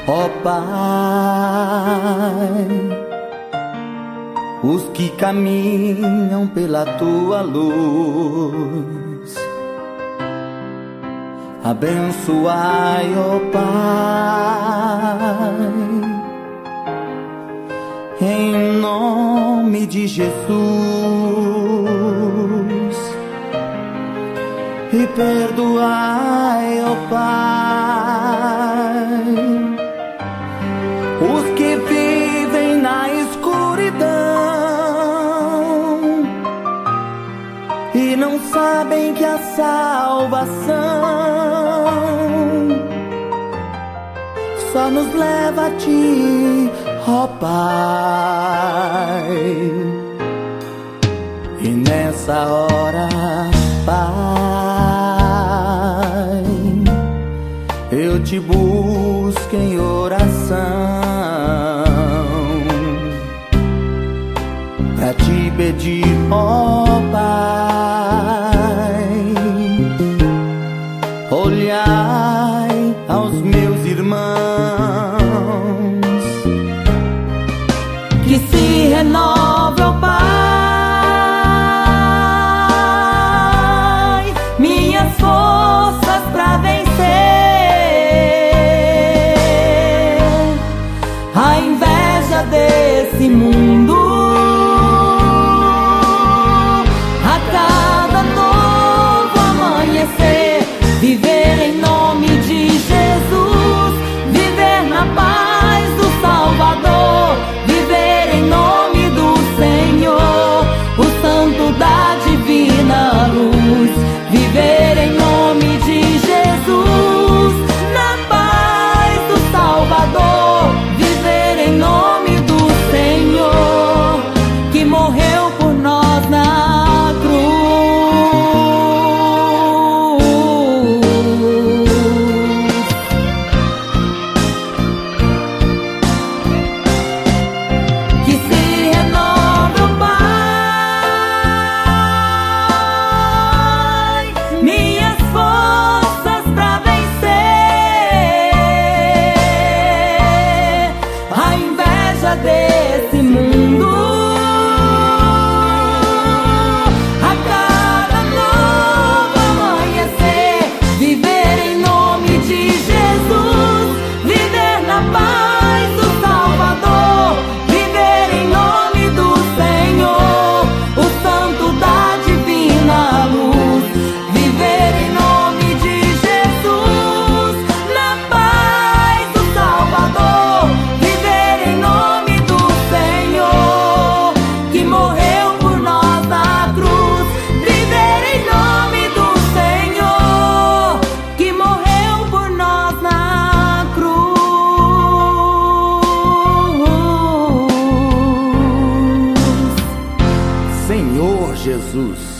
Ó Pai, os que caminham pela tua luz, abençoai, ó Pai, em nome de Jesus, e perdoai, ó Pai, os que vivem na escuridão e não sabem que a salvação só nos leva a ti, ó Pai. E nessa hora, Pai, eu te busco em oração pra te pedir, ó Pai, olhai aos meus irmãos que se renove, ó Pai, minhas forças pra vencer a inveja desse mundo. A cada novo amanhecer, viver em nome de Jesus, viver na paz do Salvador, viver em nome do Senhor, o Santo da divina luz, viver em nome de Jesus, na paz do Salvador, viver em nome do Senhor, que morreu por nós na cruz. Que se renove, ó Pai, minhas forças pra vencer a inveja desse mundo. A cada novo amanhecer, viver em nome de Jesus, viver na paz do Salvador, viver em nome do Senhor, o Santo da divina luz, viver em nome de Jesus, na paz do Salvador, viver em nome do Senhor, que morreu por nós na cruz, viver em nome do Senhor, que morreu por nós na cruz. Senhor Jesus.